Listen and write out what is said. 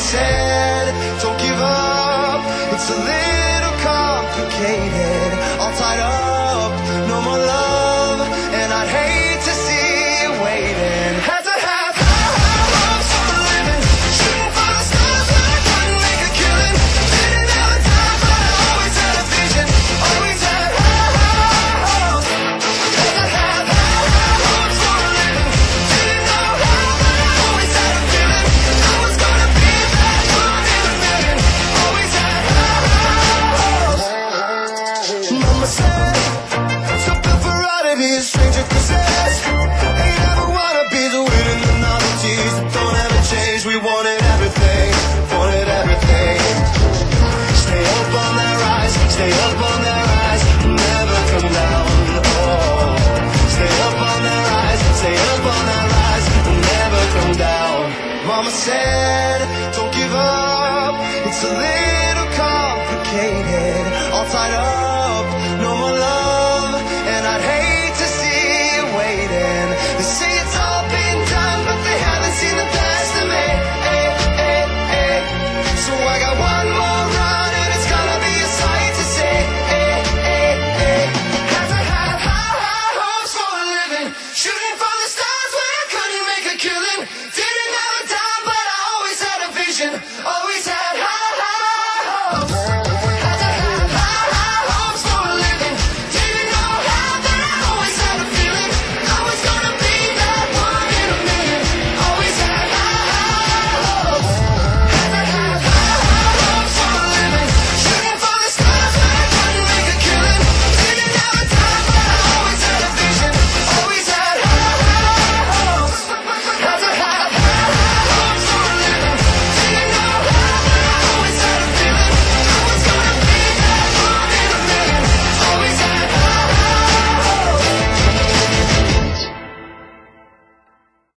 said, don't give up, it's a little complicated. All tied up, no more love, and I'd hate to see you waiting. Had to have high hopes for a living, shooting for the stars when I couldn't make a killing. Didn't have a time, but I always had a vision, always had high hopes. Had to have high hopes for a living, didn't know how, but I always had a feeling I was gonna be that one in a million. Always had high hopes. Mama said, stop the variety, a stranger possessed. Ain't ever wanna be the winning the novelties that don't ever change. We wanted everything, wanted everything. Stay up on that rise, stay up on that rise, never come down. Oh, stay up on that rise, stay up on that rise, never come down. Mama said, don't give up, it's a little complicated. All tied up,